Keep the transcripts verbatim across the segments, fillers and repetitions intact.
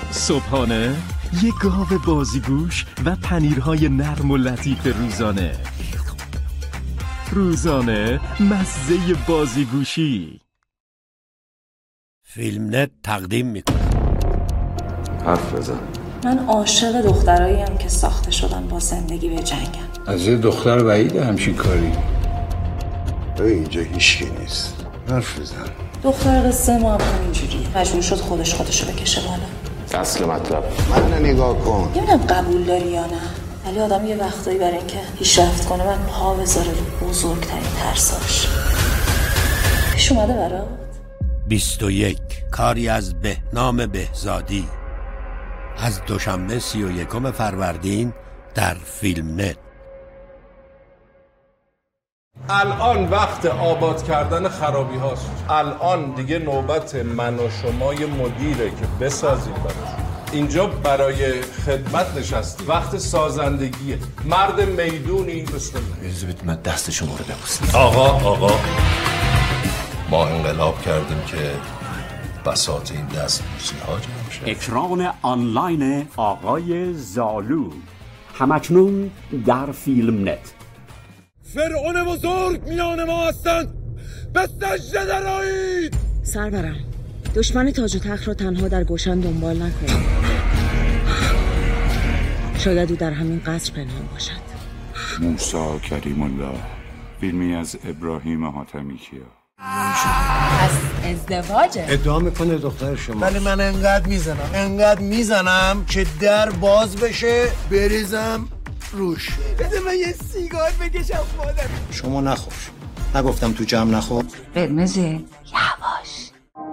صبحانه یه گاو بازیگوش و پنیرهای نرم و لطیف روزانه. روزانه مزه بازیگوشی. فیلمنت تقدیم میکنه. حرف بزن. من عاشق دختراییم که ساخته شدن با زندگی به جنگن. از یه دختر بعیده همچین کاری. اینجا هیچکی نیست. حرف بزن. دختر قصه ما هم همینجوریه. مجبور شد خودش خودشو بکشه بالا. اصل مطلب من نگاه کن. نمیدونم قبول داری یا نه، ولی آدم یه وقتایی برای اینکه پیشرفت کنه من پا بذاره رو بزرگترین ترساش. پیش اومده برات؟ بیست و یک. کاری از بهنام بهزادی. از دوشنبه سی و یکم فروردین در فیلمنت. الان وقت آباد کردن خرابی هاست. الان دیگه نوبت من و شمای مدیره که بسازیم براش. اینجا برای خدمت نشستیم. وقت سازندگیه. مرد میدونی. بسم الله. بذارید من دست شما رو ببوسم. آقا آقا ما انقلاب کردیم که بساط این دست بوسی ها جمع شد. اکران آنلاین آقای زالو همکنون در فیلمنت. فرعون بزرگ میان ما هستند، به سجده درآیید. سرورم، دشمن تاج و تخت را تنها در گوشن دنبال نکن. شاید او در همین قصر پنهان باشد. موسی کریم الله، فیلمی از ابراهیم حاتمی کیا. از ازدواجه ادعا میکنه دختر شما. ولی من انقدر میزنم انقدر میزنم که در باز بشه بریزم روش. بده من یه سیگار بکشم مادر. شما نخور. نگفتم تو جمع نخور. قرمزه یواش.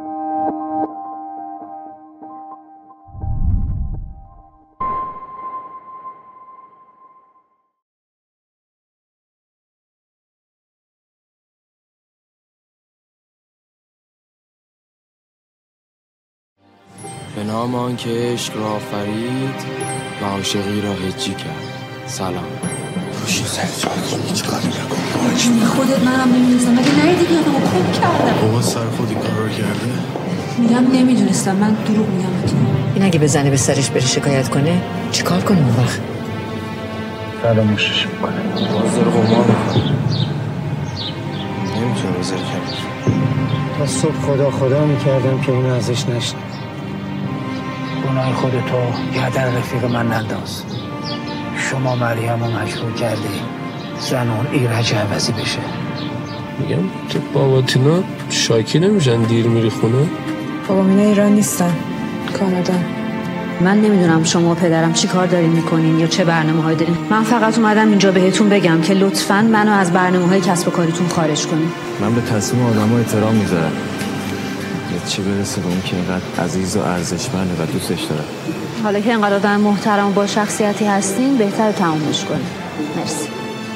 به نام آن که عشق را آفرید و عاشقی را هجی کرد. سلام. روشی سرجاد هیچ کاری نکن. جونی خودت منم نمیدونستم. مگه نهیدی که آدمو خوب کردم. بابا سر خودی کار کرده. میگم نمیدونستم. من دروغ میگم اتون. این اگه بزنه به سرش بره شکایت کنه چیکار کنه اون وقت؟ فراموشش میکنه. بازار قمار میکنه. نمیتونه بذاره کنه. تا صبح خدا خدا میکردم که اینو ازش نشنم. گناه خودتو گردن رفیق من ننداز. شما مریم رو مجبور کردی زن اون ایرج عوضی بشه. میگم تو بابا تینا شاکی نمیشن دیر میری خونه؟ بابا اینا ایران نیستن، کانادا. من نمیدونم شما و پدرم چی کار دارین میکنین یا چه برنامه هایی دارین. من فقط اومدم اینجا بهتون بگم که لطفاً منو از برنامه های کسب و کاریتون خارج کنین. من به تصمیم آدم ها احترام میذارم. چه برسه به اون که اینقدر عزیز و ارزشمنده و دوستش داره. حالا که اینقدر آدم محترم و با شخصیتی هستین بهتره تمومش کنین. مرسی.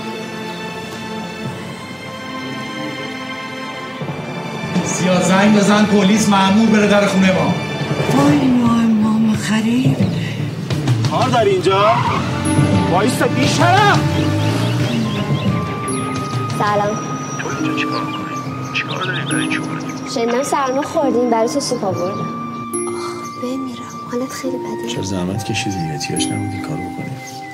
سیاه زنگ بزن پلیس مأمور بره در خونه ما. وای وای ماما خرید. کار داری اینجا؟ وایستا بیشترم. سلام. تو اینجا چیکار می‌کنی؟ چیکار داری برای چی اومدی؟ شنیدم سرما خوردین برای تو سوپ آوردم. آه بمیرم. حالت خیلی بده. چرا زحمت کشیدی؟ احتیاج نبودی کار بکنی.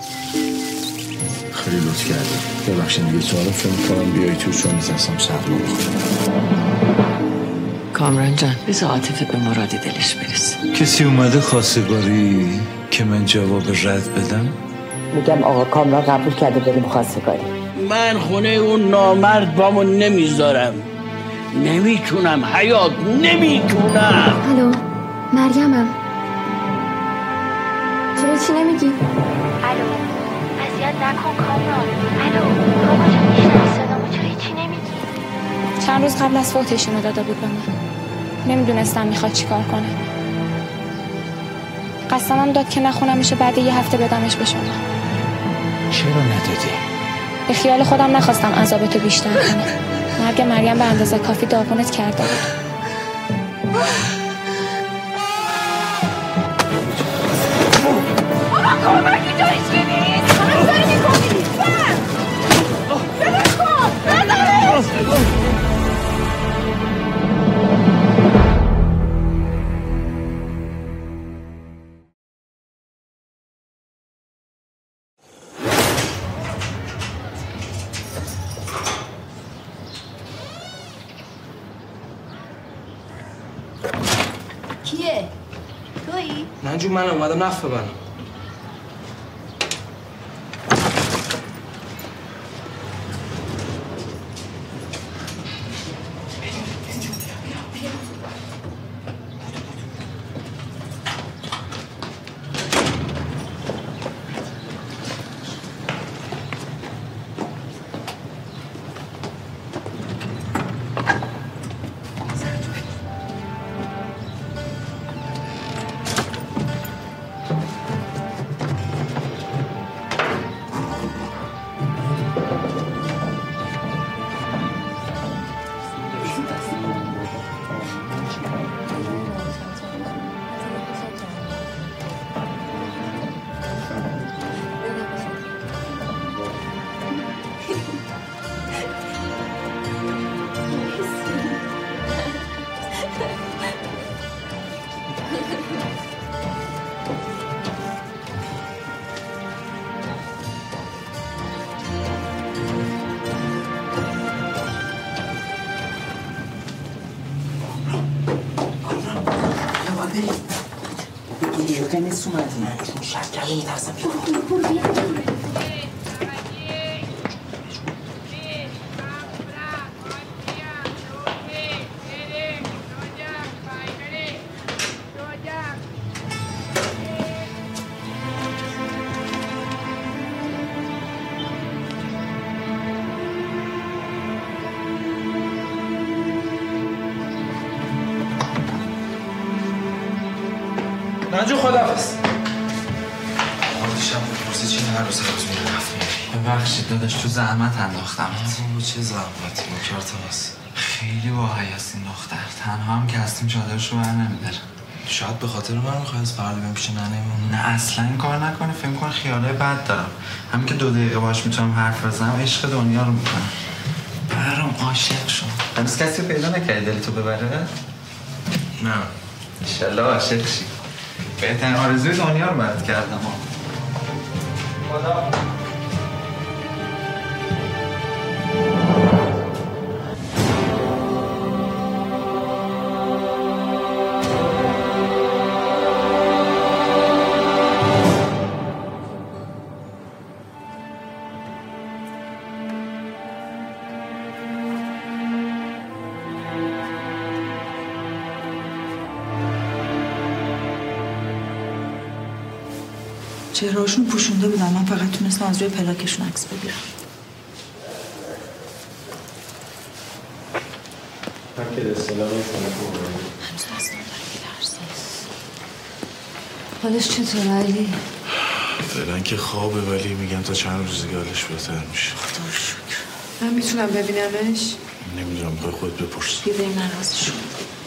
خیلی لطف کردی. ببخشید دیگه تعارف نمی‌کنم بیای تو چون می‌خواستم سرما بخورم. کامران جان بذار عاطفه به مرادی دلش برسه. کسی اومده خواستگاری که من جواب رد بدم؟ میگم آقا کامران قبول کرده بریم خواستگاری. من خونه اون نامرد بامو نمیذارم. نمیتونم حیات نمیتونم. الو مریمم. چرا چی نمیگی؟ الو اذیت نکن کامران. الو بابا جان میشنوی صدامو چرا هیچی نمیگی؟ چند روز قبل از فوتش اینو داده بود به من. نمیدونستم میخواد چیکار کنه. قسمم داد که نخونمش بعد یه هفته بدمش به شما. چرا ندادی؟ به خیال خودم نخواستم عذابتو بیشتر کنم. مرگ مریم به اندازه کافی داغونت کرده بود. بابا کمک اینجا هیچی نیست. همه داری میکنی. بر بلش کن. ندارش. کیه؟ تویی؟ ننجو من اومدم نفت ببرم. دیگه نیست اومدی شک کرده میترسم بیا ننجو خداحافظ. دیشب بپرسی چی هر روز هر روز میره نفت میاری؟ ببخشید داداش تو زحمت انداختم. بابا چه زحمتی با کارتاس. خیلی واقعی است این دختر. تنها هم که هستیم چادرش رو بر نمیداره. شاید به خاطر من میخوای از فردا بریم پیش ننه‌مون. نه اصلا این کار نکنه. فکر کن خیالای بد دارم. همین که دو دقیقه باهاش میتونم حرف بزنم عشق دنیا رو میکنم. برام عاشق شد. هنوز کسی رو پیدا نکردی دلتو ببره؟ نه. انشالله عاشق شی. بهترین آرزوی دنیا رو برات کردم. خدا. چهرهاشون پوشونده بودن، من فقط تونستم از روی پلاکشون عکس بگیرم. هرکی دستلا رو هنوز اصلا داره می‌ترسه. حالش چطوره علی؟ فعلا که خوابه ولی میگم تا چند روز دیگه حالش بهتر میشه. خدا رو شکر. من میتونم ببینمش؟ نمیدونم میخوای خودت بپرس. بیا بریم من رازشون.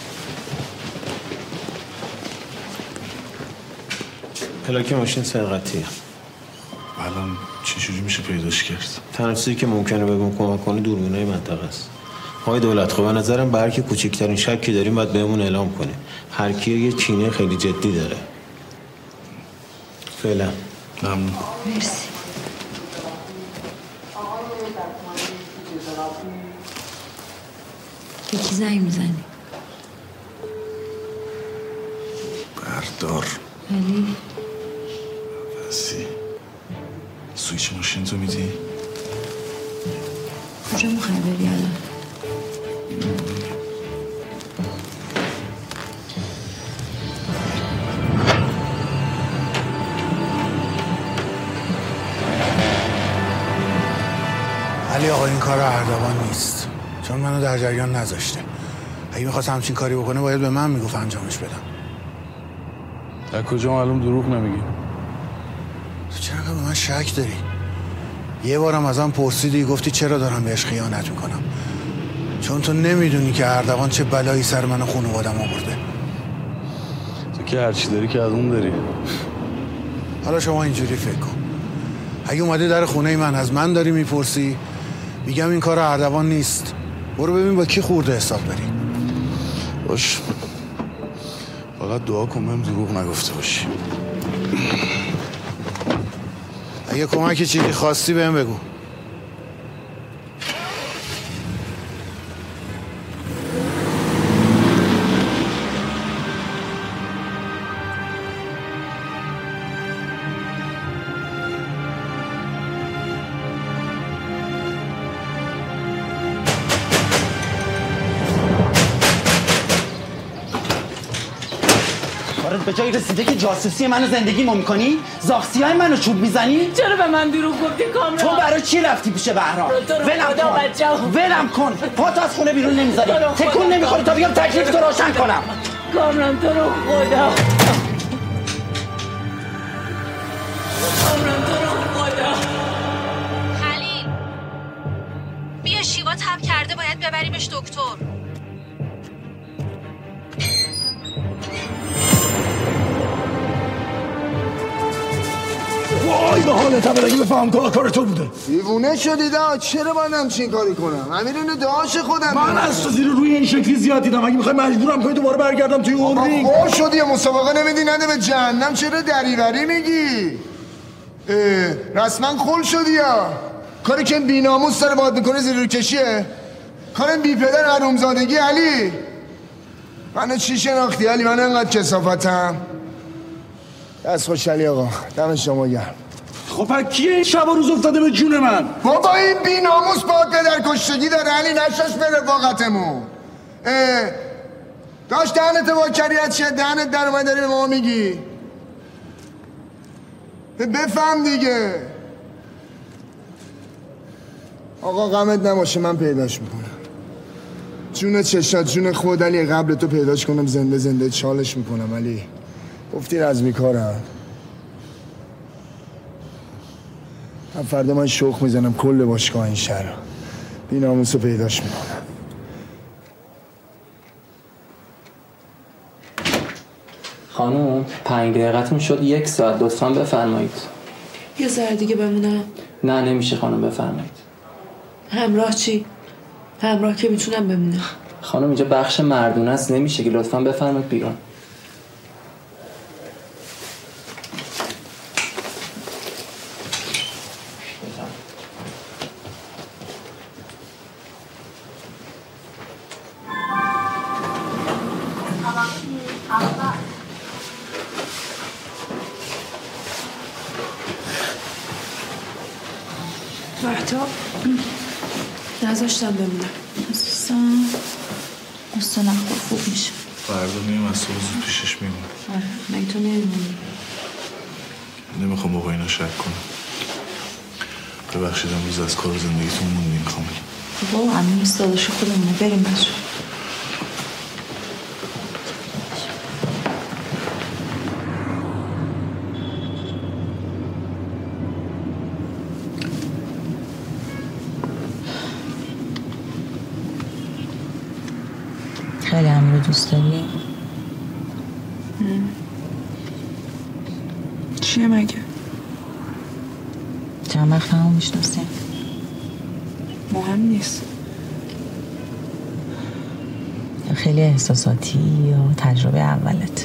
پلاک ماشین سرقتیه. الان چجوری میشه پیداش کرد؟ تنها چیزی که ممکنه بهمون کمک کنه دوربینای منطقه است. آقای دولت خب به نظرم به هر کی کوچکترین شکی داریم باید بهمون اعلام کنه. هر کی یه چینه خیلی جدی داره. فعلا. ممنون. مرسی. به کی زنگ میزنی؟ بردار. علی؟ بسی. سویچ ماشین تو میدی؟ کجا میخوای بری الان؟ علی آقا این کار اردوان نیست، چون منو در جریان نذاشته. اگه میخواست همچین کاری بکنه باید به من میگفت انجامش بدم. در کجا معلوم دروغ نمیگی؟ تو چرا به من شک داری؟ یه بارم ازم پرسیدی گفتی چرا دارم بهش خیانت میکنم، چون تو نمیدونی که اردوان چه بلایی سر من و خانوادم آورده. تو که هرچی داری که از اون داری. حالا شما اینجوری فکر کن، اگه اومده در خونه من از من داری میپرسی، میگم این کار اردوان نیست، برو ببین با کی خورده حساب داری. باش، فقط دعا کن بهم دروغ نگفته باشی. اگه کمکی چیزی خواستی بهم بگو. کارت به جایی رسیده که جاسوسی منو زندگیمو میکنی؟ زاخسیای منو چوب میزنی؟ چرا به من دروغ گفتی کامران؟ تو برای چی رفتی پیش بهرام؟ ولم کن ولم کن پات از خونه بیرون نمیذاری تکون نمیخوری تا بیام تکلیف تو روشن کنم. کامران تو رو خدا کامران تو رو خدا. خلیل بیا شیوا تب کرده باید ببریمش دکتر. وای به حالت هم اگه بفهم کار کار تو بوده. دیوونه شدی دا چرا باید همچین کاری کنم؟ امیر اینو دعاش خودم من از تو زیر روی این شکلی زیاد دیدم. اگه میخوای مجبورم کنی دوباره برگردم توی اون رینگ. خور شدی مسابقه نمیدی نده به جهنم چرا دریوری میگی؟ رسما خل شدی یا کاری که بی‌ناموس داره باید میکنه زیر رو کشیه؟ کارم بی پدر حرومزادگی علی. منو چی شناختی علی؟ من انقدر کثافتم. دست خوش علی آقا دم شما گرم. خب کیه این شب و روز افتاده به جون من؟ بابا این بی ناموس با پدر کشتگی داره علی نشاش به رفاقتمون. داشت دهنت با کریت چیه دهنت در اومد داری به ما میگی؟ بفهم دیگه. آقا غمت نباشه من پیداش میکنم. جون چشات جون خود علی قبل تو پیداش کنم زنده زنده چالش میکنم علی. گفتی رزمی کارم. من فردا من شوخ میزنم کل باشگاه این شهر بی ناموسو پیداش میکنم. خانم پنج دقیقتون شد یک ساعت لطفاً بفرمایید. یه ذره دیگه بمونم؟ نه نمیشه خانم بفرمایید. همراه چی؟ همراه که میتونم بمونم. خانم اینجا بخش مردونه است نمیشه که لطفاً بفرمایید بیرون. مهتاب نذاشتم بمونم. عزیزم اصلا نخور خوب میشه. فردا میام از صبح زود پیشش میمونم. آره مگه تو نمیمونی؟ نمیخوام بابا اینا شک کنم. ببخشید امروز از کار زندگیتون موندیم کامل. بابا همین استاداش خودمونه بریم بچه. خیلی همین رو دوست داری؟ چیه مگه؟ چند وقت همون میشناسیم؟ مهم نیست. خیلی احساساتی یا تجربه اولت؟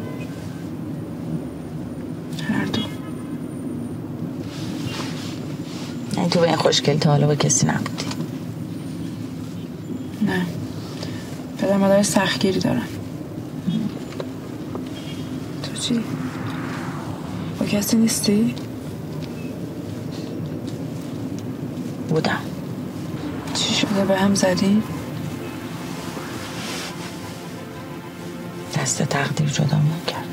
هر دو. یعنی تو به این خوشگل تا حالا با کسی نبودی؟ نه پدر مادر سختگیری دارن. تو چی؟ با کسی نیستی؟ بودم. چی شده به هم زدی؟ دست تقدیر جدامون کرد.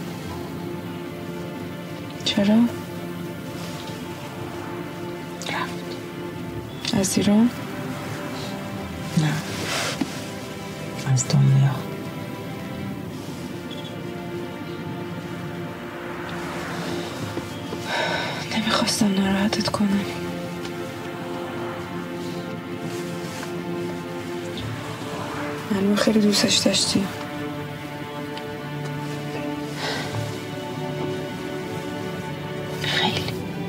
چرا؟ رفت. از ایران؟ نه از دنیا. نمیخواستم ناراحتت کنم. معلومه خیلی دوستش داشتی. خیلی.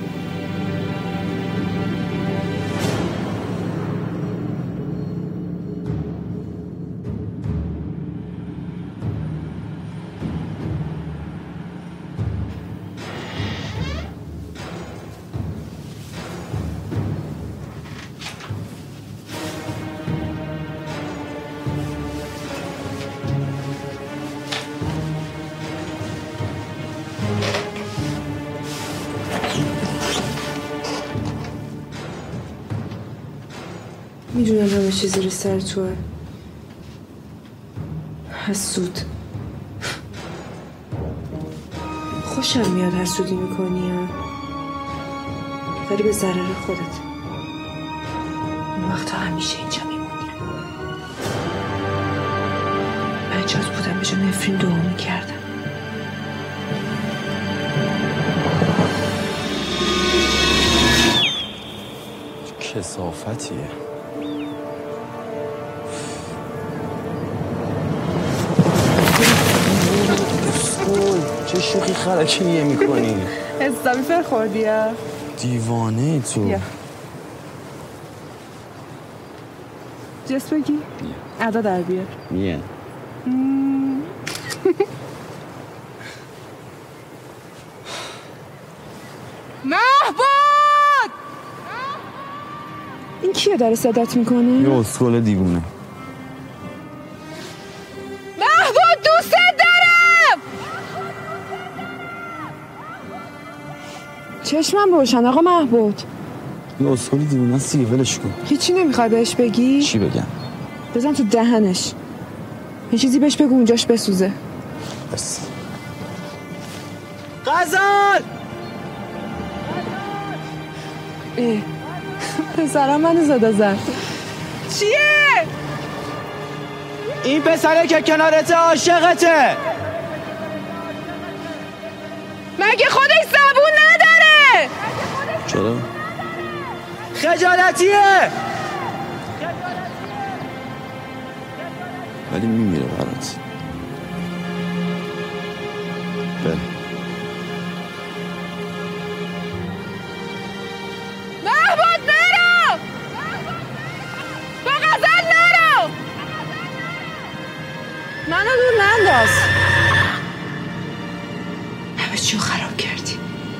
میدونم همه چیز زیر سر توه. حسود. خوشم میاد حسودی میکنی ها، ولی به ضرر خودت. اون وقت همیشه اینجا میمونی. من جات بودم به جا نفرین دعا میکردم. کثافتیه. چه شوخی خرکیه میکنی؟ حسابی فر خوردی ها؟ دیوانه تو. بیا جس بگی؟ ادا در بیار. میه محبود! این کیه داره صدات میکنه؟ یه اسکول دیوونه. محبود دوست دارم! چشمم روشن آقا محبود. یه اسکول دیوونه سی ولش کن. هیچی نمیخوای بهش بگی؟ چی بگم؟ بزن تو دهنش. یه چیزی بهش بگو اونجاش بسوزه. بس. غزال! اه پسرم منو زده زد. چیه؟ این پسره که کنارته عاشقته. مگه خودش زبون نداره؟ چرا؟ خجالتیه. ولی میمیره برات. بله. محبود نرو! با غزل نرو! منو دور ننداز. همه چیو خراب کردی.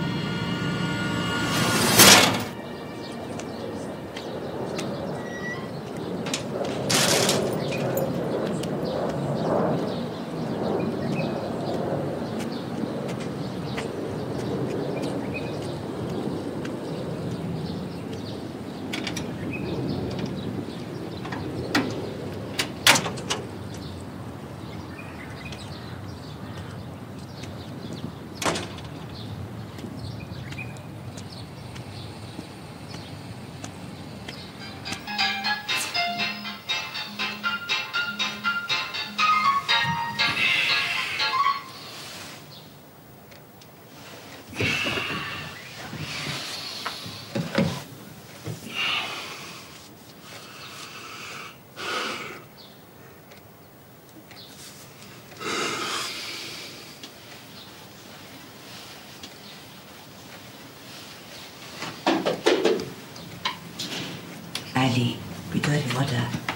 علی بیداری مادر؟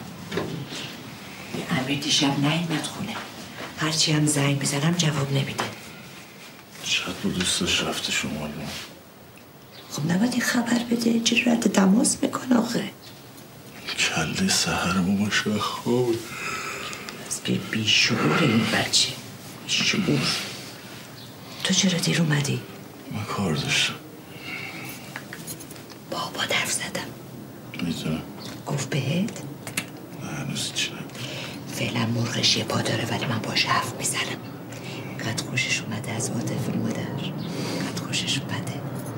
امیر دیشب نیامد خونه. هرچی هم زنگ بزنم جواب نمیده. شاید با دوستش رفته شمال. خب نباید این خبر بده؟ چرا رد تماس میکنه آخه؟ کله سهرمو باشه خواب. از بی بیشعور این بچه. بیشعور. تو چرا دیر اومدی؟ من کار داشتم. بابا حرف زدم. میدونم. گفت بهت؟ نه هنوز چی نگم. فعلا مرغش یه پا داره ولی من باش حرف میزنم. قد خوشش اومده از عاطفه مادر. قد خوشش اومده.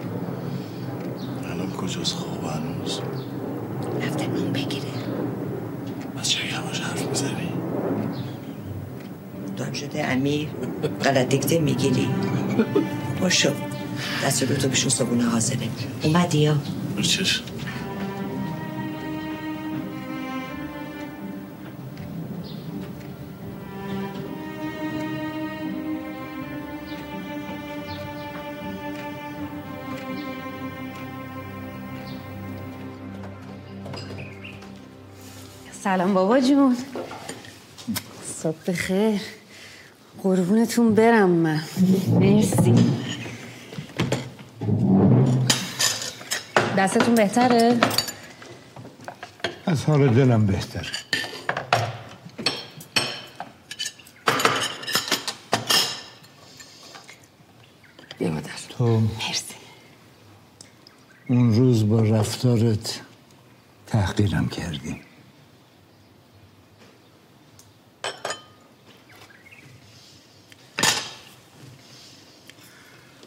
الان کجاست خواب هنوز؟ رفته نون بگیره. از چه همش حرف میزنی؟ دام شده امیر غلط دیکته میگیری. باشو دست رو تو بشون صبونه حاضره. اومدی یا؟ برچش سلام بابا جون. صبح بخیر. قربونتون برم من. مرسی. دستتون بهتره؟ از حال دلم بهتر. بیا مادر. تو مرسی. اون روز با رفتارت تحقیرم کردی.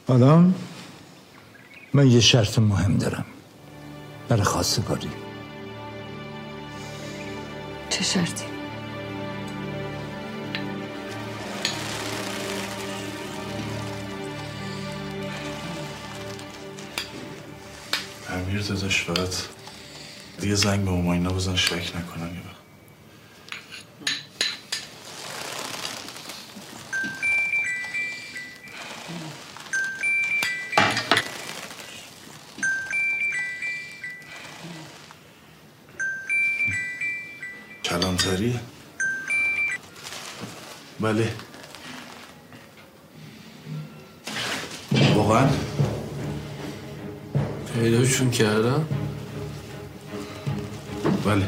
حالا من یه شرط مهم دارم برای خواستگاری. چه شرطی؟ امیر داداش فقط دیگه زنگ به ماماینا بزن شک نکنن یه وقت. کلانتری؟ بله. واقعا؟ پیداشون کردم؟ بله.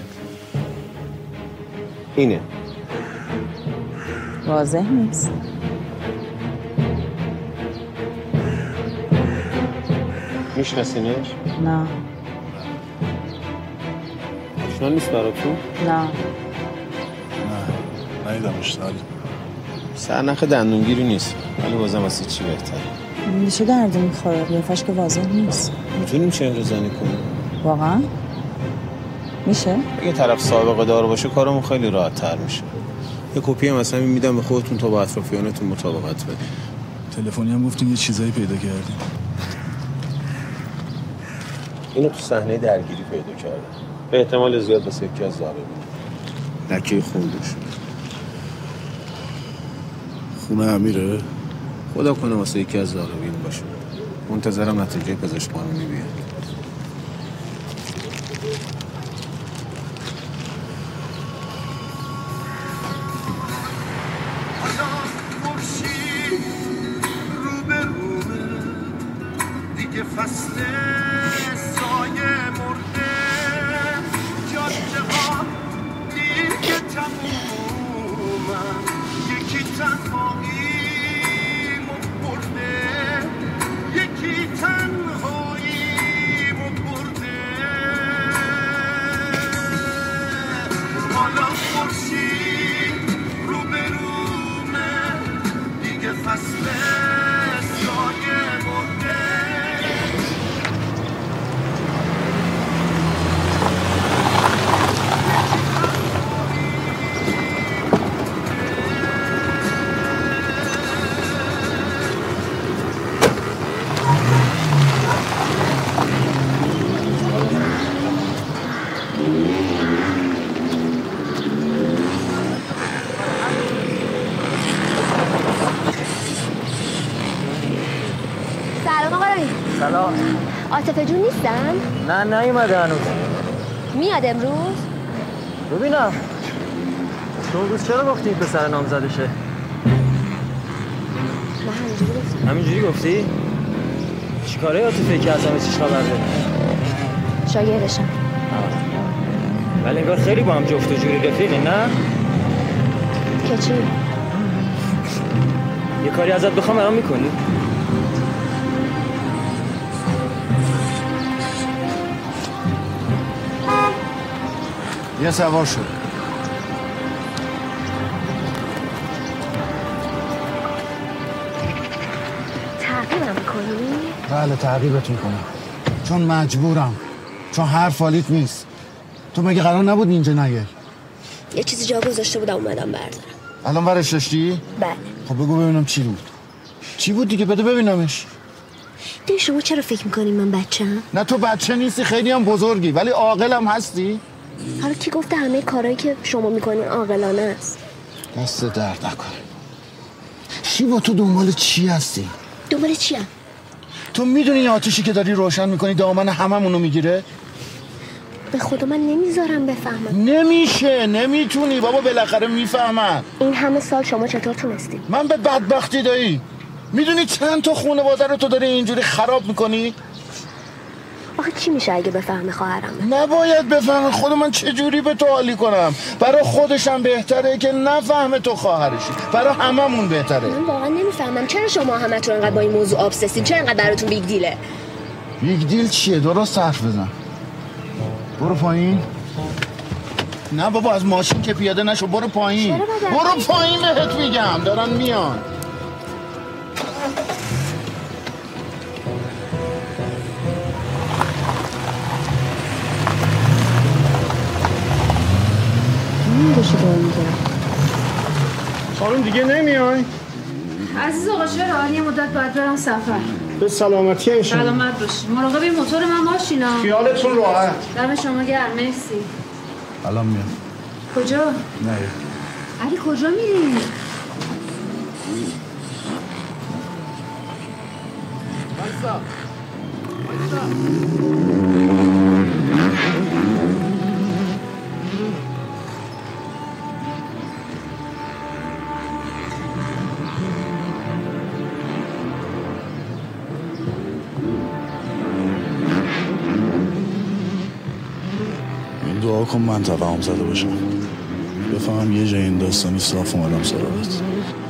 اینه. واضح نیست. میشناسینش؟ نه. آشنا نیست براتون؟ نه. نه ندیدمش تا حالا. سرنخ دندونگیری نیست ولی بازم واسه چی بهتره؟ میشه درد میخوره قیافش که واضح نیست. میتونیم چهره زنی کنیم. واقعا؟ میشه؟ اگه طرف سابقه دار باشه کارمون خیلی راحت تر میشه. یه کپی هم مثلا میدم به خودتون تا با اطرافیانتون مطابقت بدید. تلفنی هم گفتین یه چیزایی پیدا کردیم. اینو تو صحنه درگیری پیدا کردم. به احتمال زیاد واسه یکی از ضاربین. لکه خون روش. خونه امیره؟ خدا کنه واسه یکی از ضاربین باشه. منتظرم نتیجه پزشک قانونی بیاد. عاطفه جون نیستن؟ نه نیومده هنوز. میاد امروز؟ ببینم تو اون روز چرا گفتی پسر نامزدشه؟ من همینجوری گفتم. همینجوری گفتی؟ چیکاره عاطفه که از همه چیش خبر داری؟ شاگردشم. ولی انگار خیلی با هم جفت و جوری رفیقی نه؟ که چی؟ یه کاری ازت بخوام برام میکنی؟ یه سوار شد. تعقیبم میکنی؟ بله تعقیبتون کنم چون مجبورم، چون حرف والیت نیست. تو مگه قرار نبود اینجا نیای؟ یه چیزی جا گذاشته بودم اومدم بردارم. الان برش داشتی؟ بله. خب بگو ببینم چی بود. چی بود دیگه؟ بده ببینمش. دیگه شما چرا فکر میکنی من بچه‌ام؟ نه تو بچه نیستی، خیلی هم بزرگی ولی عاقلم هستی. حالا کی گفته همه کارهایی که شما میکنین عاقلانه است؟ دست درد نکنه. شیوا تو دنبال چی هستی؟ دنبال چیم؟ تو میدونی این آتیشی که داری روشن میکنی دامن هممونو میگیره؟ به خدا من نمیذارم بفهمم. نمیشه، نمیتونی بابا، بالاخره میفهمن. این همه سال شما چطور تونستی؟ من به بدبختی دایی. میدونی چند تا خانواده رو تو داری اینجوری خراب میکنی؟ آخه چی میشه اگه بفهمه خواهرم؟ نباید بفهمه. خود من چجوری به تو حالی کنم؟ برای خودشم بهتره که نفهمه تو خواهرشی. برای هممون بهتره. من واقعا نمیفهمم چرا شما همتون انقدر با این موضوع آبسسین؟ چرا انقدر براتون بیگ دیله؟ بیگ دیل چیه؟ درست حرف بزن. برو پایین. نه بابا از ماشین که پیاده نشو، برو پایین. برو پایین بهت میگم، دارن میان. همین داشتی کار میکرد. خانم دیگه نمیای؟ عزیز آقا چرا؟ یه مدت باید برم سفر. به سلامتی انشالله. سلامت باشی. مراقب این موتور من باشینا. خیالتون راحت. دم شما گرم. مرسی. الان میام. کجا؟ نه. علی کجا میری؟ بسا. بسا. دعا کن من توهم زده باشم بفهمم یه جای این داستانی صاف اومدم سراغت.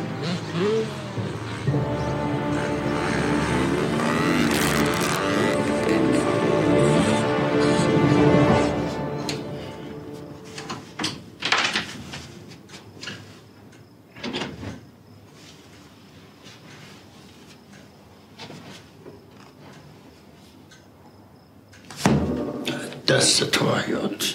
دست تو حیات.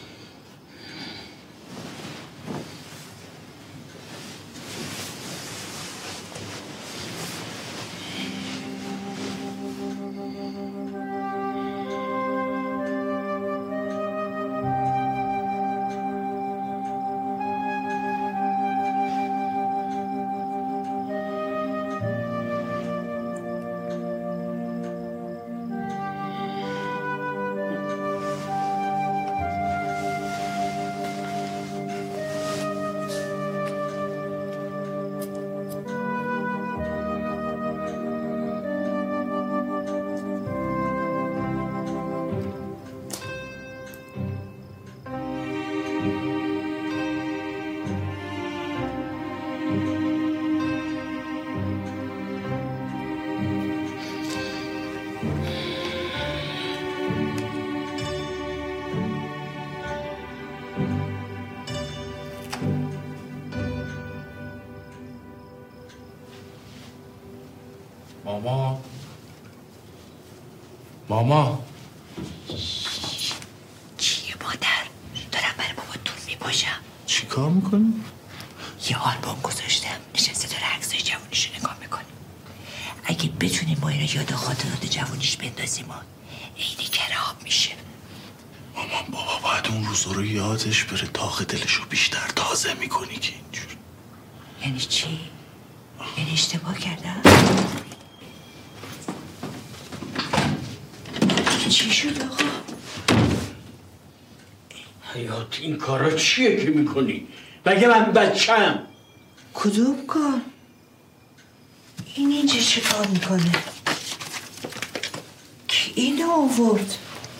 ماما ماما چیه مادر؟ دارم برای بابا طول میپاشم. چی کار میکنی؟ یه آلبوم گذاشتم نشسته داره عکسای جوانیشو نگاه میکنه. اگه بتونیم با اینا یاد خاطرات جوانیش بندازیم عینی کراب میشه. مامان بابا باید اون روزا رو یادش بره داغ دلشو بیشتر تازه میکنی که اینجور. یعنی چی؟ یعنی اشتباه کردم؟ چی شد آقا؟ حیات این کارا چیه که میکنی؟ مگه من بچم؟ کدوم کار؟ این اینجا چه کار میکنه؟ کی اینو آورد؟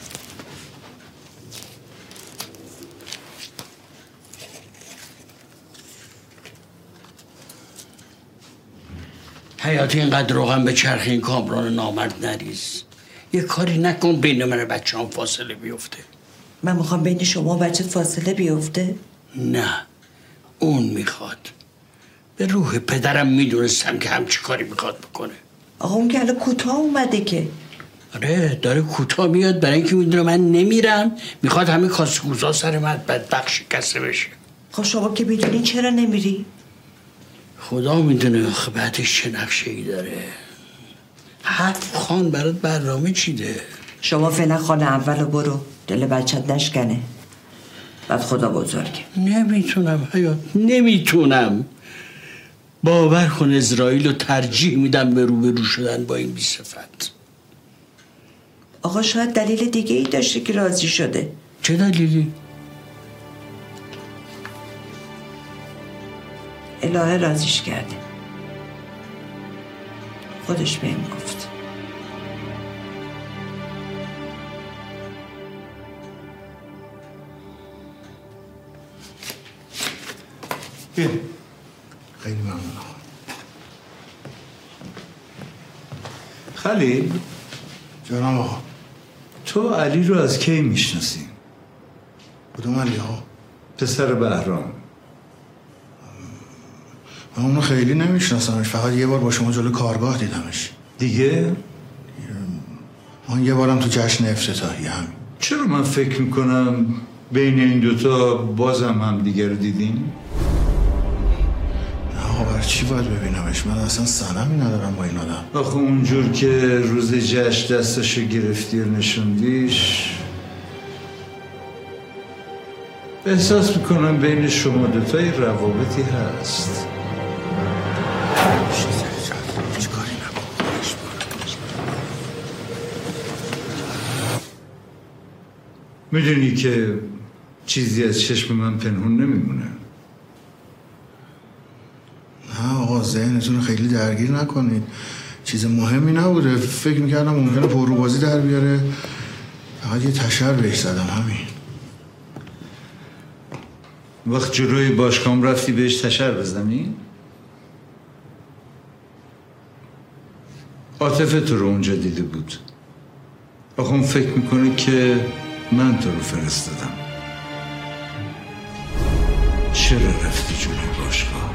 حیاتی اینقدر روغن به چرخ این کامران نامرد نریز. یه کاری نکن بین من و بچه هم فاصله بیفته. من میخوام بین شما و بچه فاصله بیفته؟ نه اون میخواد. به روح پدرم میدونستم که همچی کاری میخواد بکنه. آقا اون که الان کوتاه اومده که. آره داره کوتاه میاد برای اینکه میدونه من نمیرم میخواد همه کاسگوزا سر من بدبخت شکسته بشه. خب شما که میدونین چرا نمیری؟ خدا میدونه آخه بعدش چه نقشه ای داره. هفت خان برات برنامه چیده. شما فعلا خانه اول برو دل بچت نشکنه بعد خدا بزرگه. نمیتونم حیات نمیتونم. باور کن اسرائیل رو ترجیح میدم به روبرو شدن با این بی‌صفت. آقا شاید دلیل دیگه ای داشته که راضی شده. چه دلیلی؟ الهه راضیش کرده خودش بهم گفت. بیا خیلی ممنون. خلیل جانم آقا. تو علی رو از کی میشناسی؟ کدوم علی ها؟ پسر بهرام. من اونو خیلی نمیشناسمش، فقط یه بار با شما جلو کارگاه دیدمش. دیگه؟ من یه بارم تو جشن افتتاحیه همین. چرا من فکر میکنم بین این دوتا بازم هم دیگر رو دیدین؟ آقا بر چی باید ببینمش؟ من اصلا سنمی ندارم با این آدم. آخه اونجور که روز جشن دستشو گرفتی و نشوندیش احساس میکنم بین شما دوتایی روابطی هست. میدونی که چیزی از چشم من پنهون نمیمونه. نه آقا ذهنتون رو خیلی درگیر نکنید. چیز مهمی نبوده. فکر میکردم ممکنه پروبازی در بیاره. فقط یه تشر بهش زدم همین. وقت جلوی باشگاهم رفتی بهش تشر بزنی؟ عاطفه تو رو اونجا دیده بود. آخه اون فکر میکنه که من تو رو فرستادم. چرا رفتی جلوی باشگاه؟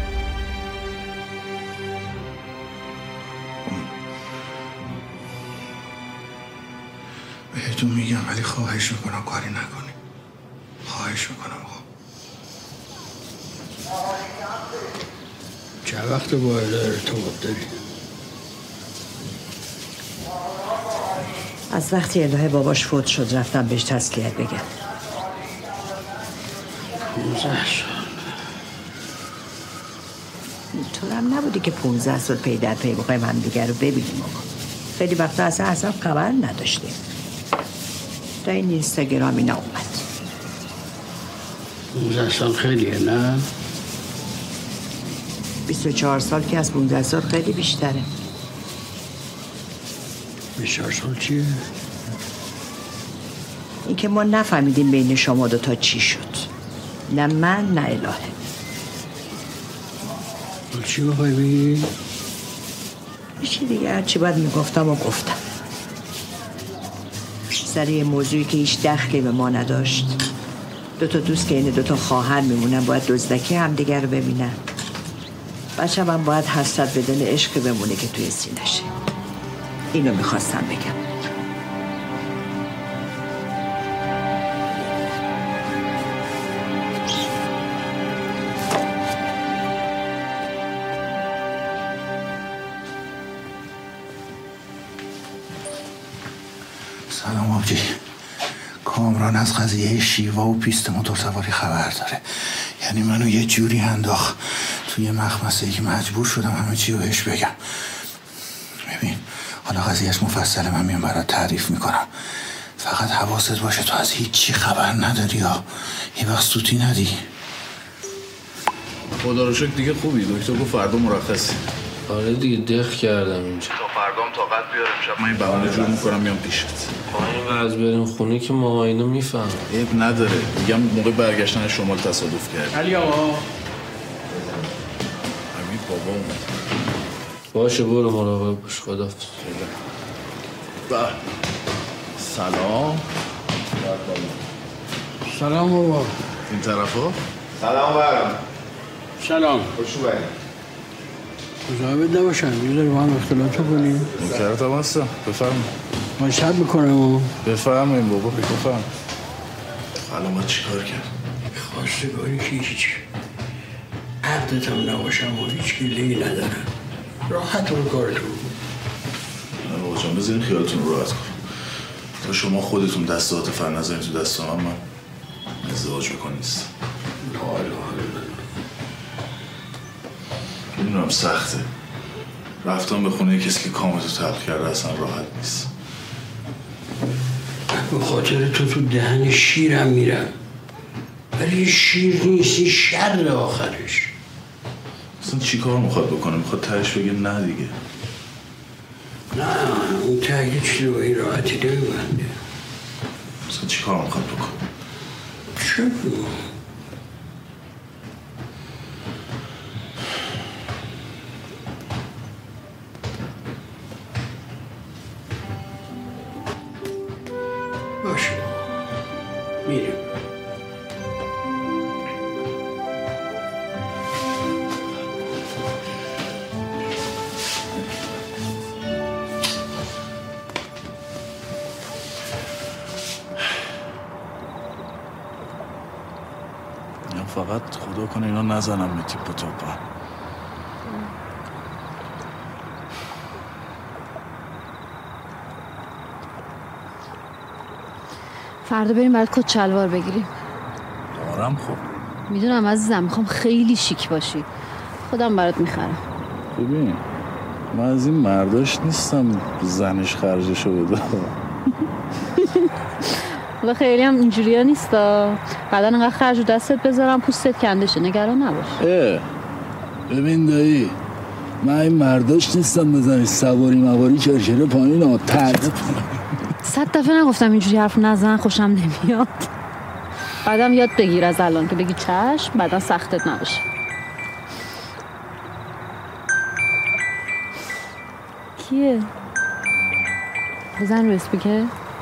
بهتون میگم ولی خواهش میکنم کاری نکنی. خواهش میکنم آقا. چه وقت با اله ارتباط داری؟ از وقتی الهه باباش فوت شد رفتم بهش تسلیت بگم. پونزده سال. اینطورم نبودی که پونزده سال پی در پی بخوایم هم دیگر رو ببینیم آقا. خیلی وقتا اصلا اصلا خبر نداشتیم. تا این اینستاگرام اینا اومد. پونزده سال خیلیه نه؟ بیست و چهار سال که از پونزده سال خیلی بیشتره. بیست و چهار سال چیه؟ این که ما نفهمیدیم بین شما دوتا چی شد. نه من نه الهه. چی میخوای بگی؟ چی دیگه هرچی باید میگفتم و گفتم. سر یه موضوعی که هیچ دخلی به ما نداشت. دوتا دوست که این دوتا خواهر میمونن باید دزدکی هم دیگر رو ببینن. بچه من باید حسرت بدن عشق بمونه که توی سینشه. اینو میخواستم بگم. سلام آبجی. کامران از قضیه شیوا و پیست موتور سواری خبر داره. یعنی منو یه جوری انداخت توی مخمسه ای که مجبور شدم همه چی رو بهش بگم. ببین حالا قضیهش مفصله، من میام برات تعریف میکنم. فقط حواست باشه تو از هیچی خبر نداری یا یه وقت سوتی ندی. خدا رو شکر دیگه خوبی. دکتر گفت فردا مرخصی. آره دیگه دق کردم اینجا. تا فردام طاقت بیارم شب من این بهانه جور میکنم میام پیشت. با این وضع بریم خونه که ما اینو میفهم. عیب نداره. میگم موقع برگشتن شمال تصادف کرد. علی آقا. امید بابا اومد. باشه برو مراقب باش. خداحافظ. بله. سلام. سلام بابا. این طرفا؟ سلام برم. سلام. خوشو بریم. مزاحمت نباشن. یه ذره با هم اختلاف کنیم. نوکرتم هستم. بفرمایید. من شب میکنم. بفرمایید بابا. بفرمایید. علامت چی کار کرد؟ خواستگاری که هیچ عقدت هم نباشم و هیچ گله‌ای ندارم. راحت رو کارتون. نه بابا جان بذارین خیالتون راحت کن. تا شما خودتون دستات فر نزنید تو دست من من ازدواج بکنیست. لا لا لا. میدونم سخته. رفتم به خونه کسی که کامتو تلخ کرده اصلا راحت نیست. به خاطر تو تو دهن شیرم میرم. ولی شیر نیستی شر آخرش. اصلا چی کار میخواد بکنه؟ میخواد تهش بگه نه دیگه. نه اون تهیه چی رو به این راحتی نمیبنده. اصلا چی کار میخواد بکنه؟ چه بگو؟ باشه میریم. فقط خدا کنه اینا نزنم به تیپ و توپا. فردا بریم برات کت شلوار بگیریم. دارم خب. میدونم عزیزم، میخوام خیلی شیک باشی. خودم برات میخرم. ببین من از این مرداش نیستم زنش خرجشو بده. و خیلی هم اینجوری ها نیستا. بعدا انقدر خرج رو دستت بذارم پوستت کنده شه. نگران نباش. اه ببین دایی، من این مرداش نیستم بزنی سواری مواری کرکره پایین ها ترده. صد دفعه نگفتم اینجوری حرف نزن، خوشم نمیاد. بعدم یاد بگیر از الان که بگی چشم، بعدا سختت نباشه. کیه؟ بزن رو اسپیکر.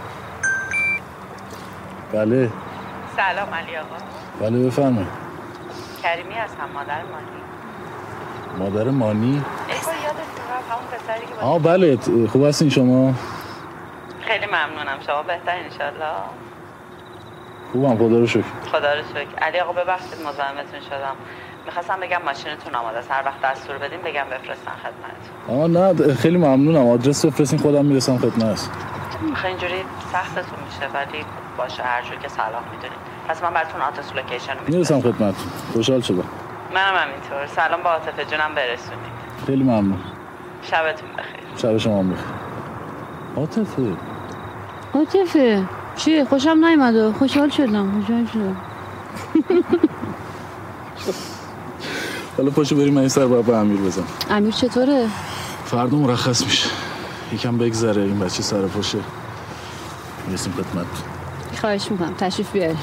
بله. سلام علی آقا. بله بفرمایید. کریمی هستم، مادر مانی. مادر مانی؟ اسم یادت دارم، همون پسری که آه بله. خوب هستین شما؟ خیلی ممنونم، شما بهترین انشالله. خوبم خدا رو شکر. خدا رو شکر. علی آقا ببخشید مزاحمتون شدم. میخواستم بگم ماشینتون آماده است، هر وقت دستور بدین بگم بفرستن خدمتتون. آه نه خیلی ممنونم، آدرس بفرستین خودم میرسم خدمت. آخه اینجوری سختتون میشه، ولی باشه هر جور که صلاح میدونید. پس من براتون آدرس و لوکیشن رو میرسم خدمت. خوشحال شدم. منم همینطور. سلام با عاطفه جونم برسونید. خیلی ممنون. شبتون بخیر. شب شما هم بخیر. عاطفه عاطفه چیه؟ خوشم نیومد. خوشحال شدم. خوشحال شدم. حالا پاشو بریم من این سر باید به امیر بزنم. امیر چطوره؟ فردا مرخص میشه. یکم بگذره این بچه سر پاشه. میرسیم خدمت. خواهش میکنم تشریف بیاری.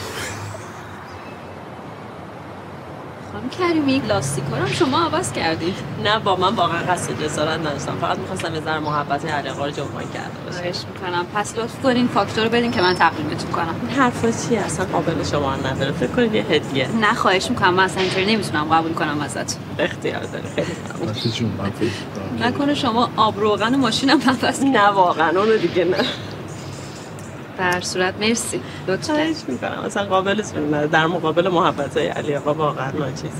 خانم کریمی لاستیکارم شما عوض کردید؟ نه با من واقعا قصد جسارت نداشتم، فقط می‌خواستم یه ذره محبت علی آقا رو جبران کرده باشم. خواهش میکنم. پس لطف کنین فاکتور رو بدین که من تقدیمتون کنم. این حرفا چی اصلا قابل شما نداره، فکر کنید یه هدیه. نه خواهش میکنم، من اصلا اینطوری نمیتونم قبول کنم ازتون. اختیار داره. خیلی ممنون. نکنه شما آب روغن ماشینم عوض. نه واقعا اون دیگه نه. در صورت مرسی. لطفاً خواهش میکنم، اصلا قابلتون نداره، در مقابل محبتای علی آقا واقعا ناچیز.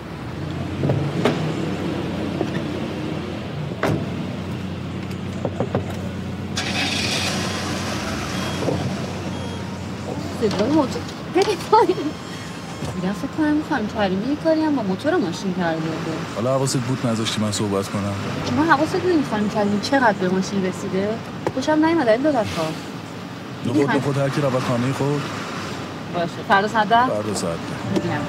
صدای موتور بری پایین. میگم فکر کنم میخوام کریمی یه کاری هم با موتور ماشین کرده بوده. حالا حواست بود نذاشتی من صحبت کنم. شما حواست بود میخوام کریمی چقدر به ماشین رسیده؟ خوشم نیومد این دو دفعه. نخود نخود هر کی رو به خانه خود. باشه. فردا ساعت ده؟ فردا ساعت ده. میگم.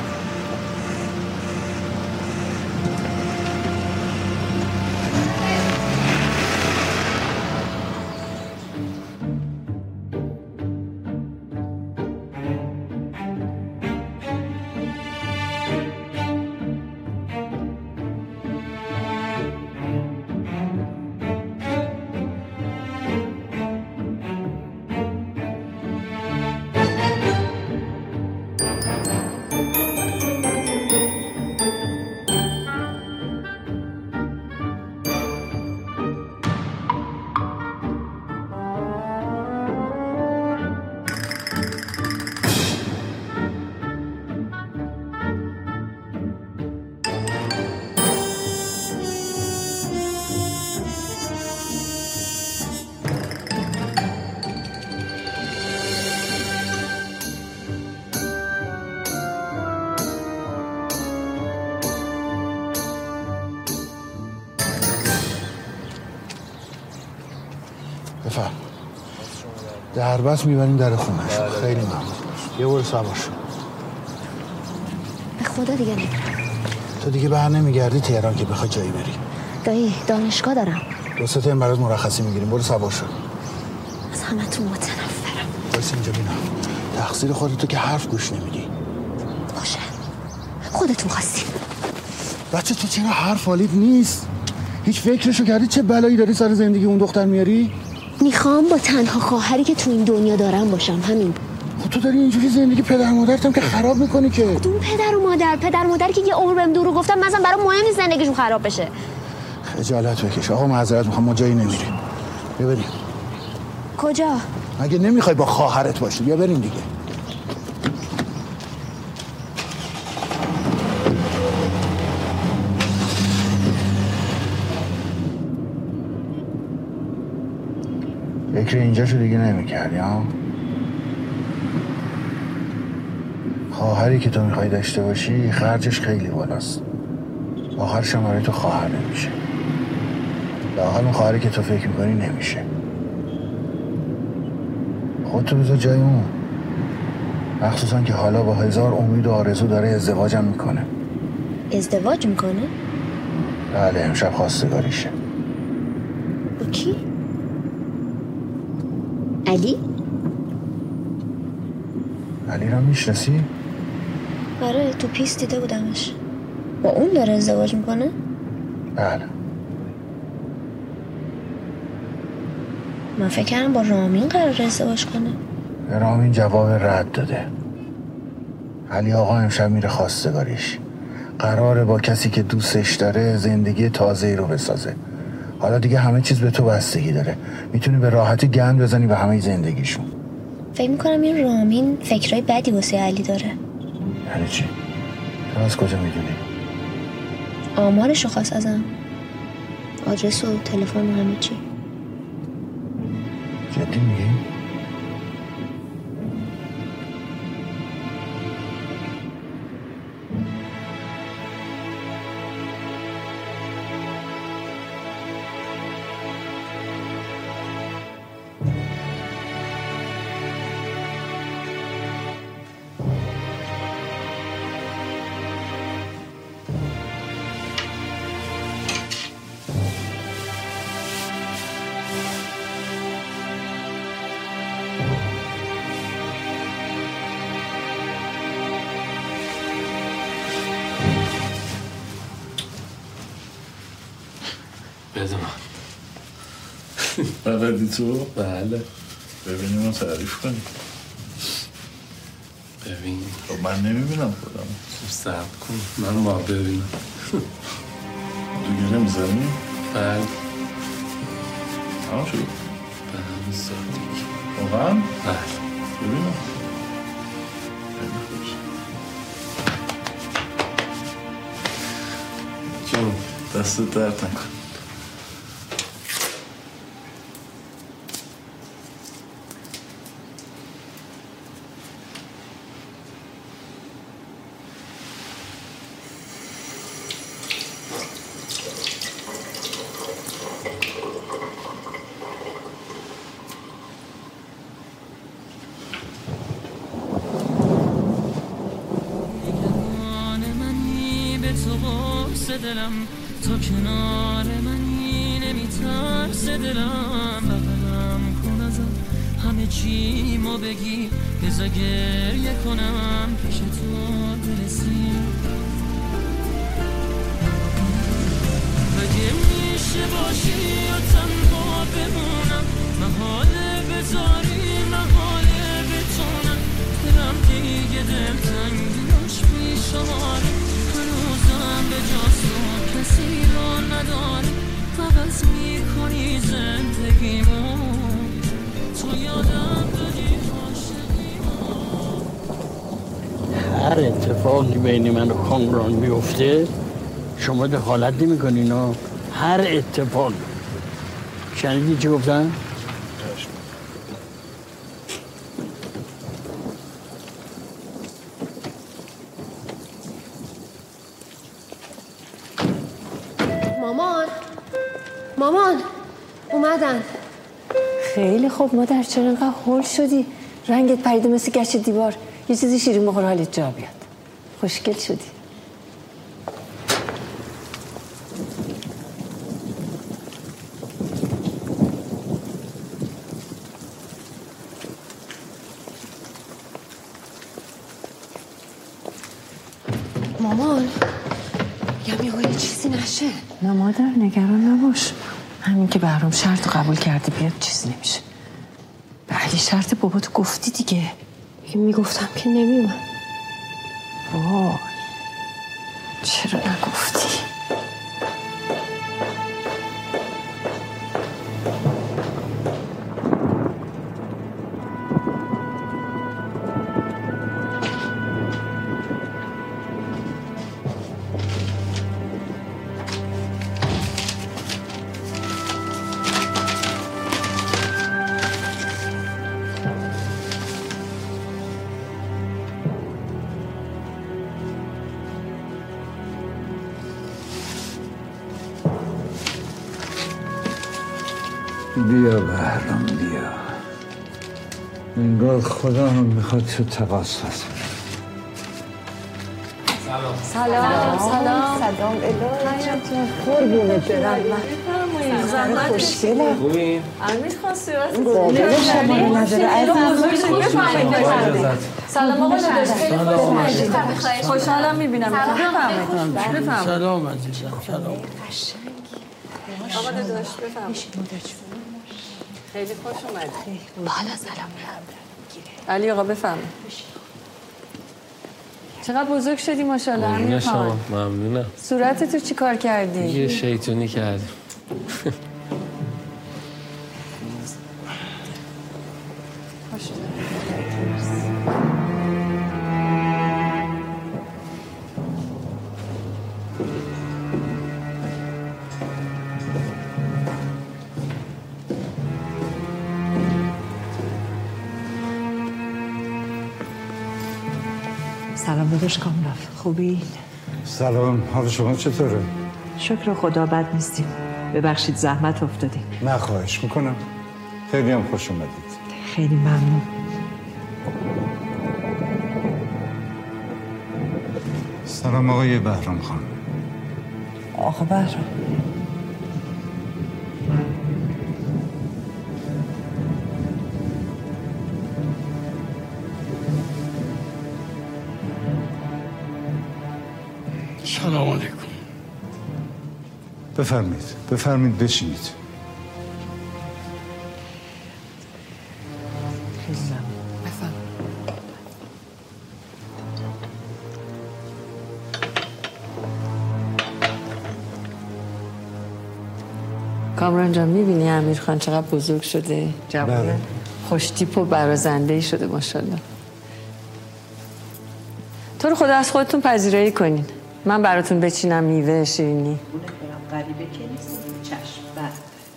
بفرم. دربست میبریم در خونه. خیلی ممنون. یه برو سوار شو. به خدا دیگه نمیرم. تو دیگه بر نمیگردی تهران که بخوای جایی بری. دایی دانشگاه دارم. دو سه تا برات مرخصی میگیریم. برو سوار شو. از همتون متنفرم. وایس اینجا بینم. تقصیر خودتو که حرف گوش نمیدی. باشه. خودتون خواستین. بچه تو چرا حرف حالیت نیست؟ هیچ فکرشو کردی چه بلایی داری سر زندگی اون دختر میاری؟ میخوام با تنها خواهری که تو این دنیا دارم باشم، همین. خب تو داری اینجوری زندگی پدر مادرتم که خراب میکنی که. کدوم پدر و مادر؟ پدر مادری که یه عمر بهم دروغ گفتن، مثلا برام مهم نیست زندگیشون خراب بشه. خجالت بکش. آقا معذرت میخوام، ما جایی نمیریم. بیا بریم. کجا؟ اگه نمیخوای با خواهرت باشی بیا بریم دیگه. فکر اینجاشو دیگه نمیکردی ها؟ خواهری که تو میخوای داشته باشی خرجش خیلی بالاست. آخرش هم برای تو خواهر نمیشه. لااقل اون خواهری که تو فکر میکنی نمیشه. خودتو بذار جای اون، مخصوصا که حالا با هزار امید و آرزو داره ازدواجم میکنه. ازدواج میکنه؟ بله، امشب خواستگاریشه. با کی؟ علی؟ علی رو میشناسی؟ آره، تو پیست دیده بودمش. با اون داره ازدواج میکنه؟ بله. من فکر کردم با رامین قرار ازدواج کنه. رامین جواب رد داده. علی آقا امشب میره خواستگاریش. قراره با کسی که دوستش داره زندگی تازه‌ای رو بسازه. حالا دیگه همه چیز به تو بستگی داره. میتونی به راحتی گند بزنی به همه زندگیشون. فکر میکنم این رامین فکرای بدی واسه علی داره. یعنی چی؟ تو از کجا میدونی؟ آمارشو خواست ازم، آدرس و تلفن و همه چی. جدی میگی؟ بده من. ببردی تو؟ بله. ببینیم و تعریف کنیم. ببین. خب من نمیبینم خودم. صبر کن من با ببینم. تو گره میزنی؟ بله. همون شد؟ بله سادگی. واقعا؟ بله. ببینم. جون دستت درد نکن. دلم تو کنار منی نمیترس دلم بغلم کن ازم همه چی ما بگی بذار گریه کنم پیش تو برسیم اگه میشه باشی یا تنها بمونم محاله بذاری محاله بتونم دلم دیگه دلتنگیاش بیشماره هنوزم به جاستو کسی رو نداره عوض میکنی زندگیمو تو یادم دادی عاشقیمو هر اتفاقی بین من و کامران میفته شما دخالت نمی کنین ها هر اتفاقی شنیدی چی گفتن؟ مامان مامان اومدن. خیلی خوب مادر، چرا اینقدر هول شدی؟ رنگت پریده مثل گچ دیوار. یه چیزی شیرین بخور حالت جا بیاد. خوشگل شدی. مامان میگم یه چیزی نشه. نه مادر نگران نباش. همین که بهرام شرط قبول کرده بیاد چیز نمیشه. بله شرط باباتو گفتی دیگه. میگفتم که نمیومد. وای چرا نگفتی؟ بیا بهرام بیا. انگار خدا هم میخواد تو تقاص هست. سلام سلام سلام سلام الهی قربونت برم. زحمت خوشگله. خوبین؟ امیر خواستی واسه قابل شما نداره. سلام آقا داداش. خوشحالم میبینم. بفرمایید. بفرمایید. سلام عزیزم. سلام. آقا داداش بفرمایید. خیلی خوش اومدید. بالا سلام. علی آقا بفرمایید. چقدر بزرگ شدی ماشاءالله. ممنون شما. ممنونم. صورتتو چی کار کردی؟ یه شیطونی کردم. سلام داداش کامران، خوبی؟ سلام، حال شما چطوره؟ شکر خدا بد نیستیم. ببخشید زحمت افتادیم. نه خواهش میکنم. خیلی هم خوش اومدید. خیلی ممنون. سلام آقای بهرام خان. آقا بهرام. سلام علیکم. بفرمید بفرمید بشینید. کامران جان میبینی امیر خان چقدر بزرگ شده؟ جوونه. خوشتیپ و برازنده‌ای شده ماشاءالله. تو رو خدا از خودتون پذیرایی کنین. من براتون بچینم میوه شیرینی. غریبه که نیست. چشم. بعد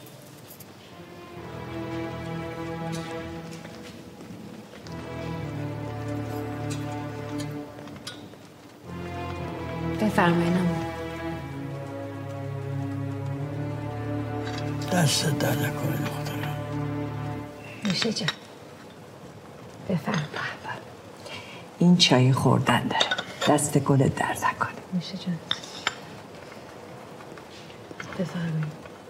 بفرمایینم. دست در نکنه دخترم. میشه جان. بفرمایید. این چای خوردن داره. دست گلت درد نکنه. میشه جان. بفرمایید.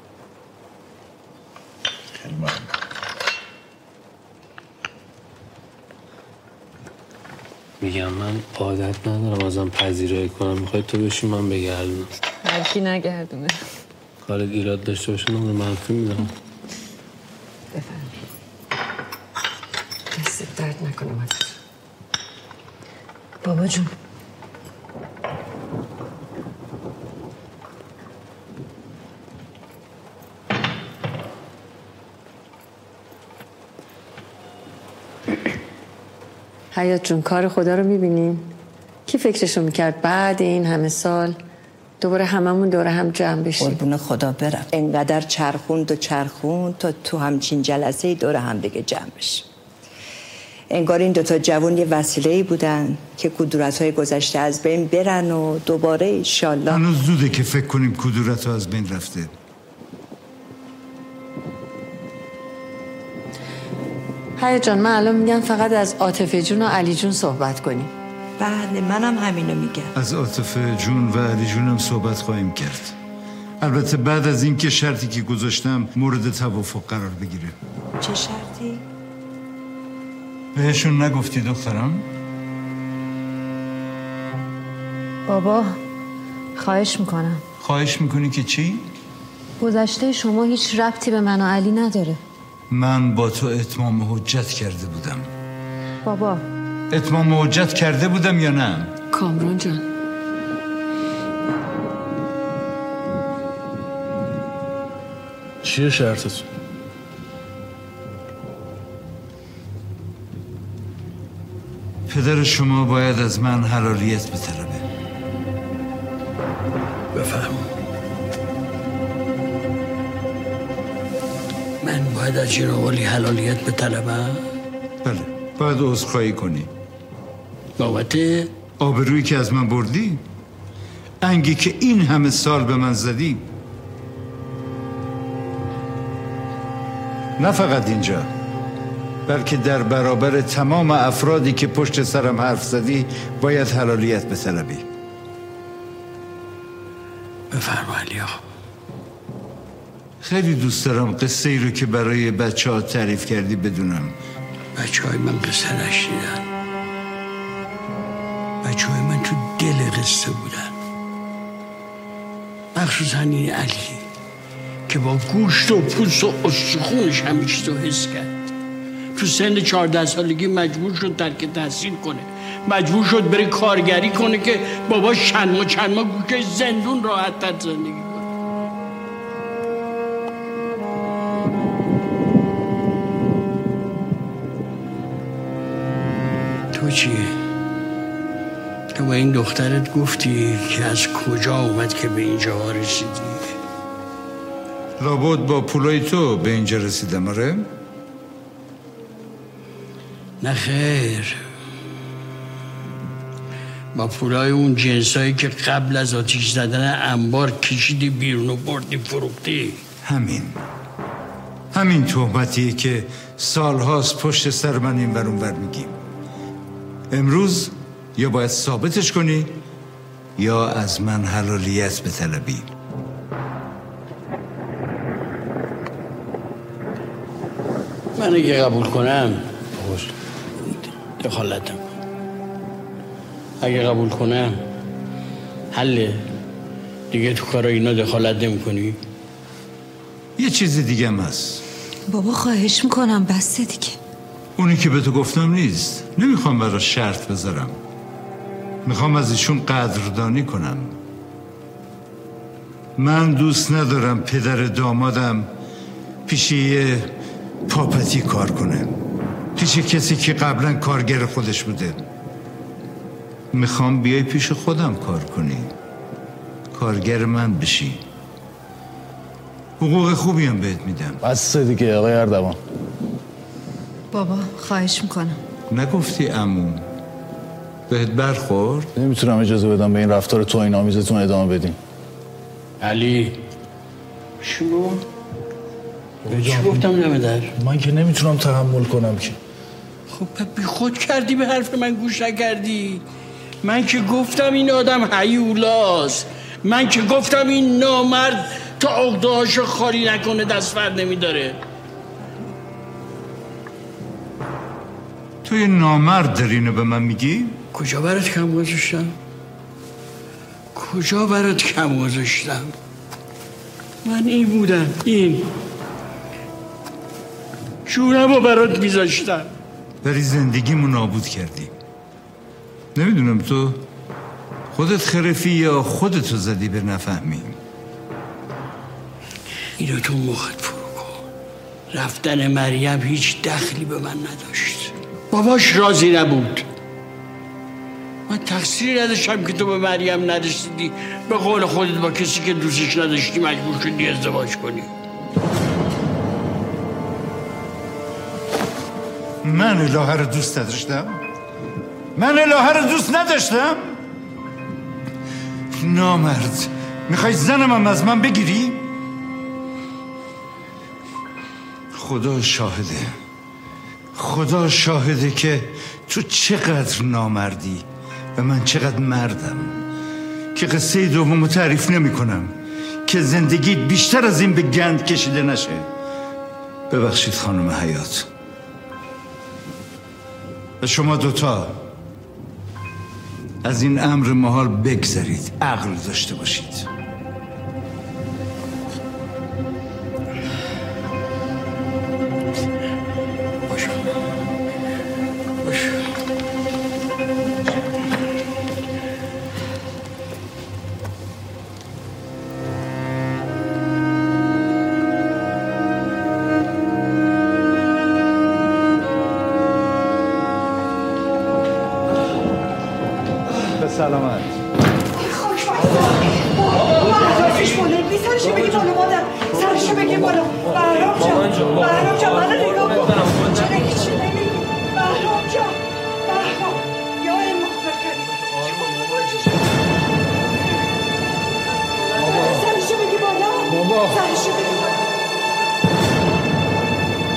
خیلی ممنون. میگم من عادت ندارم ازم پذیرایی کنم. میخوای تو بشی من بگردونم. هرکی نگردونه. کارت ایراد داشته باشه نمره منفی میدم. بفرمایید. دست درد نکنه مادر. بابا جون. حیات جون کار خدا رو میبینیم. کی فکرشو میکرد بعد این همه سال دوباره هممون دوره هم جمع بشیم؟ قربون خدا برم. انقدر چرخوند و چرخوند تا تو همچین جلسه دوره هم دیگه جمع بشیم. انگار این دوتا جوان یه وسیله‌ای بودن که کدورت‌های گذشته از بین برن و دوباره انشالله. هنوز زوده که فکر کنیم کدورت‌ها از بین رفته. حیات جان من الان میگم فقط از عاطفه جون و علی جون صحبت کنیم. بله منم همینو میگم. از عاطفه جون و علی جونم صحبت خواهیم کرد. البته بعد از اینکه شرطی که گذاشتم مورد توافق قرار بگیره. چه شرطی؟ بهشون نگفتی دخترم؟ بابا خواهش میکنم. خواهش میکنی که چی؟ گذشته شما هیچ ربطی به من و علی نداره. من با تو اتمام حجت کرده بودم. بابا اتمام حجت کرده بودم یا نه؟ کامران جان چیه شرطتون؟ پدر شما باید از من حلالیت بطلبه. بفهم. من باید از جنابالی حلالیت بطلبم؟ بله باید عذرخواهی کنی. بابت؟ آبرویی که از من بردی، انگی که این همه سال به من زدی. نه فقط اینجا، بلکه در برابر تمام افرادی که پشت سرم حرف زدی باید حلالیت بطلبی. بفرما علی آقا. خیلی دوست دارم قصه ای رو که برای بچه ها تعریف کردی بدونم. بچه های من قصه نشنیدن. بچه های من تو دل قصه بودن، مخصوصا این علی که با گوشت و پوست و استخونش همه چیز رو حس کرد. تو سن چهارده سالگی مجبور شد ترک تحصیل کنه، مجبور شد بره کارگری کنه که بابا چند ما چند ما گوشه زندون راحت تر زندگی کنه. تو چیه؟ تو با این دخترت گفتی که از کجا اومد که به اینجا رسیدی؟ لابد با پولای تو به اینجا رسیدم. آره؟ نه خیر، با پولای اون جنسایی که قبل از آتیش زدن انبار کشیدی بیرون و بردی فروختی. همین همین تهمتیه که سالهاست پشت سر من این ور اون ور میگیم. امروز یا باید ثابتش کنی یا از من حلالیت بطلبی. من اگه قبول کنم دخالتم، اگه قبول کنم حله دیگه تو کارا اینا دخالت نمی کنی؟ یه چیز دیگه هم هست. بابا خواهش میکنم بسته دیگه. اونی که به تو گفتم نیست. نمیخوام برای شرط بذارم، میخوام از ایشون قدردانی کنم. من دوست ندارم پدر دامادم پیش یه پاپتی کار کنه، پیش کسی که قبلا کارگر خودش بوده. میخوام بیای پیش خودم کار کنی، کارگر من بشی. حقوق خوبی هم بهت میدم. بس دیگه آقای اردوان. بابا خواهش میکنم. نگفتی عمو بهت برخورد؟ نمیتونم اجازه بدم به این رفتار توهین‌آمیزتون ادامه بدین. علی شما به چی گفتم نمیدر؟ من که نمیتونم تحمل کنم که. خب بی خود کردی، به حرف من گوش نکردی. من که گفتم این آدم هیولاست، من که گفتم این نامرد تا عقده‌هاشو خالی نکنه دست فرد نمیداره. تو یه نامرد داری اینو به من میگی؟ کجا برات کم گذاشتم؟ کجا برات کم گذاشتم؟ من این بودم، این شورم رو برات میذاشتم. داری زندگیمو نابود کردی. نمیدونم تو خودت خرفی یا خودتو زدی به نفهمی. اینو تو مخت فرو کن. رفتن مریم هیچ دخلی به من نداشت. باباش راضی نبود. من تقصیری نداشتم که تو به مریم نرسیدی، به قول خودت با کسی که دوستش نداشتی مجبور شدی ازدواج کنی. من الهه رو دوست نداشتم؟ من الهه رو دوست نداشتم؟ نامرد، میخوای زنم هم از من بگیری؟ خدا شاهده، خدا شاهده که تو چقدر نامردی و من چقدر مردم که قصه دومو تعریف نمی کنم که زندگی بیشتر از این به گند کشیده نشه. ببخشید خانم حیات. و شما دوتا از این امر محال بگذرید، عقل داشته باشید. سلامت. سرشو بگی سرشو بگی بالا مادر، سرشو بگی بالا. بهرام جان، بهرام جان منو نگاه کن. چرا هیچی نمیگی؟ بهرام جان، بهرام یا امام بکری. سرشو بگی بالا. سرشو بگی بالا.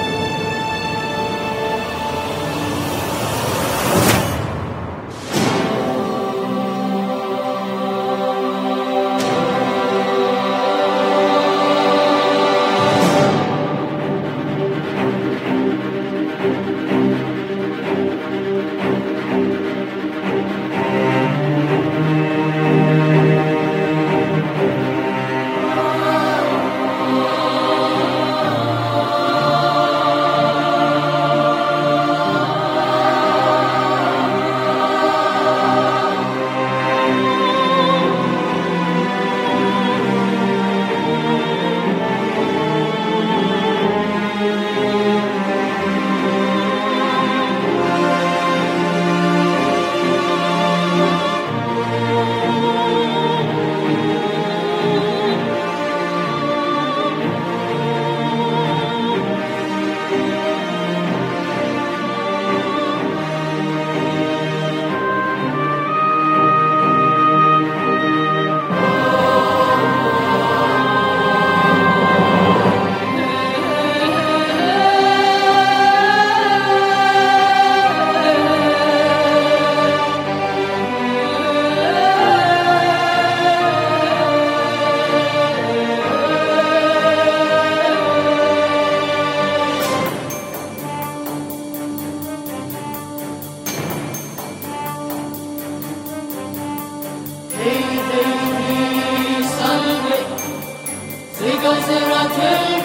Because